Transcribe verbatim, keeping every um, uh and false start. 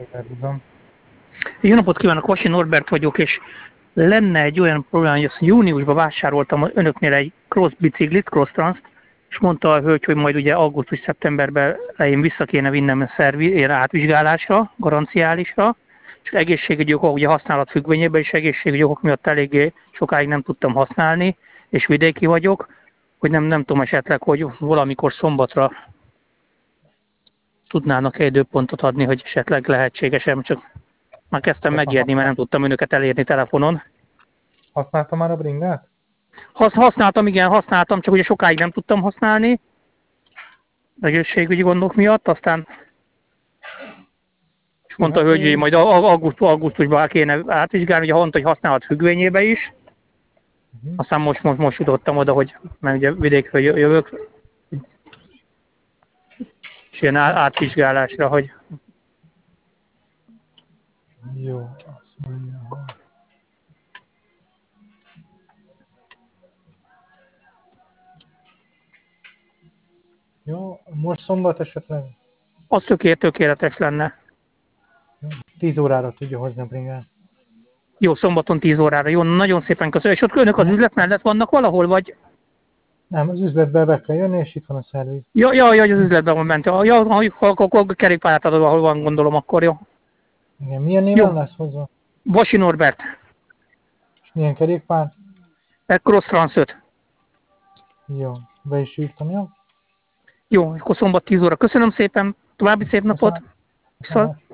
Jó napot kívánok, Vasi Norbert vagyok, és lenne egy olyan probléma, hogy azt júniusban vásároltam önöknél egy cross biciklit, cross transzt, és mondta a hölgy, hogy majd ugye augusztus-szeptemberben én vissza kéne vinnem a szervi, átvizsgálásra, garanciálisra, és egészségügyi okok, ugye használat függvényében is egészségügyi okok miatt eléggé sokáig nem tudtam használni, és vidéki vagyok, hogy nem, nem tudom esetleg, hogy valamikor szombatra tudnának-e időpontot adni, hogy esetleg lehetséges-e, csak már kezdtem megijedni, mert nem tudtam önöket elérni telefonon. Használtam már a bringát? Hasz, használtam, igen, használtam, csak ugye sokáig nem tudtam használni, egészségügyi gondok miatt, aztán és mondta, hogy én... majd augusztus, augusztusban kéne átvizsgálni, ugye mondta, hogy használat függvényébe is. Uh-huh. Aztán most, most, most jutottam oda, hogy mert ugye vidékről jövök, és ilyen átvizsgálásra, hogy... Jó, azt mondja, hogy... Jó, most szombat esetleg? Az tökélet, tökéletes lenne. tíz órára tudja hozni a bringát. Jó, szombaton tíz órára. Jó, nagyon szépen köszönöm. És ott önök az üzlet mellett vannak valahol, vagy? Nem, az üzletbe be kell jönni, és itt van a szerviz. Ja, ja, ja, az üzletben van ment. Ja, akkor kerékpályát adod, ahol van, gondolom, akkor jó. Igen, milyen néven lesz hozzá? Vasi Norbert. És milyen kerékpár? Cross Trans öt. Jó, be is írtam, jó? Jó, akkor szombat tíz óra. Köszönöm szépen, további szép napot. Viszont.